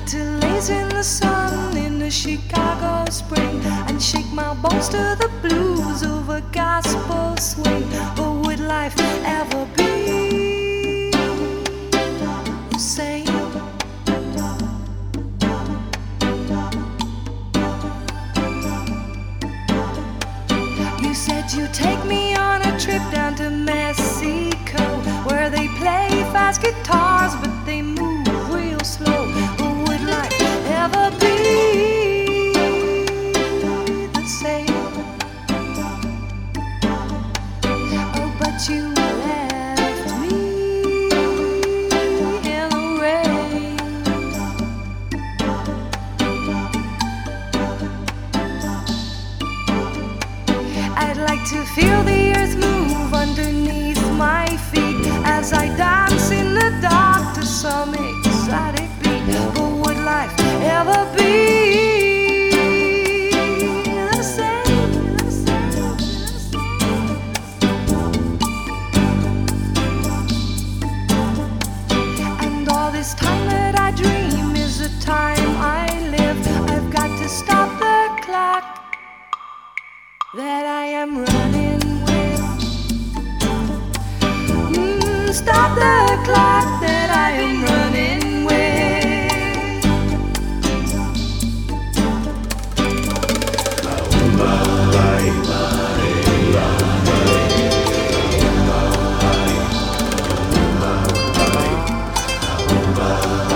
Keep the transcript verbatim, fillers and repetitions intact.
to laze in the sun in the Chicago spring and shake my bones to the blues of a gospel swing. But would life ever be the same? You said you'd take me on a trip down to Mexico, where they play fast guitars but they move real slow. But would life ever be the same? Oh, but you left me in the rain. I'd like to feel the earth move underneath my feet as I dance in the dark to some exotic beat. But would life ever be the same? The same, the same. And all this time that I dream is the time I live. I've got to stop the clock that I am running with. Mm, stop the clock that I am running with. Bye.